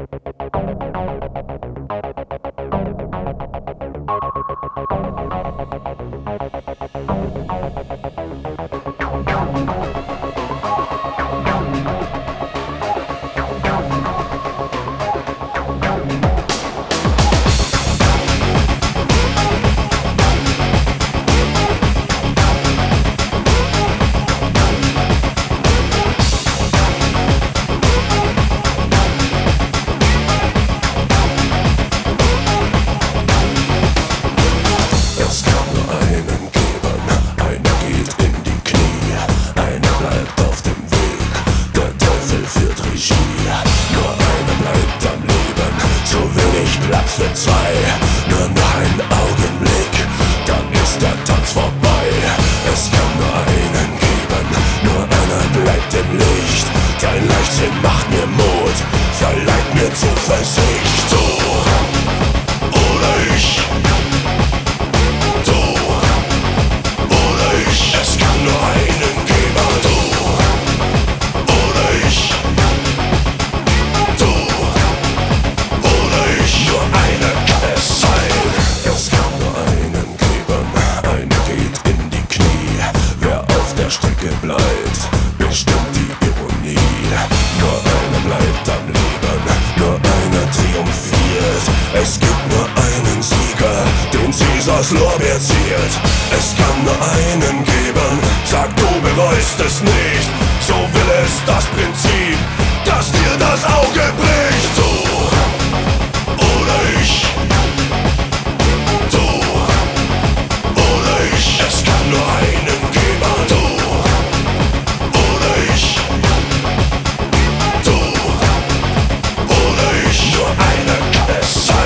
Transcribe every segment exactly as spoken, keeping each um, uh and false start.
Platz für zwei, nur noch ein Augenblick, dann ist der Tanz vorbei. Es kann nur einen geben, nur einer bleibt im Licht. Dein Leichtsinn macht mir Mut, verleiht mir Zuversicht. Du oder ich, du oder ich, es kann nur einen geben. Du oder ich, du oder ich, nur einer kann es sein. Es kann nur einen geben, einer geht in die Knie. Wer auf der Strecke bleibt, bestimmt die Ironie. Nur einer bleibt am Leben, nur einer triumphiert. Es gibt nur einen Sieger, den Caesars Lorbeer ziert. Es kann nur einen geben, sag du bereust es nicht. So will es das Prinzip, dass dir das Auge bricht. Du oder ich, du oder ich, es kann nur einen geben. Du oder ich, du oder ich, nur einer kann es sein.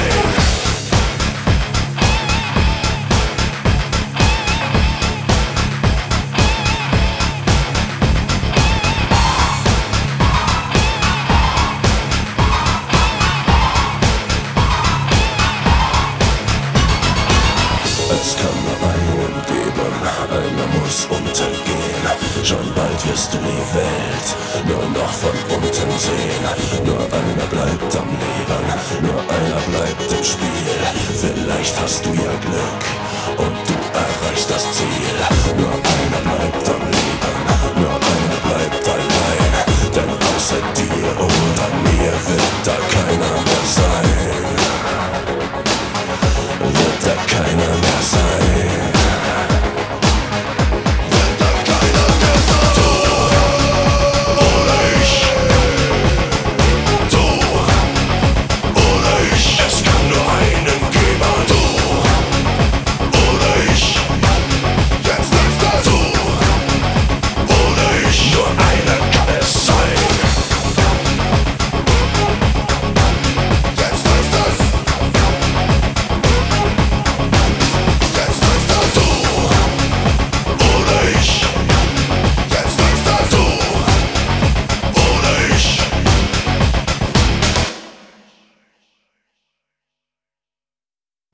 Es kann nur einen geben, einer muss untergehen. Schon bald wirst du die Welt nur noch von unten sehen. Nur einer bleibt am Leben, nur einer bleibt im Spiel. Vielleicht hast du ja Glück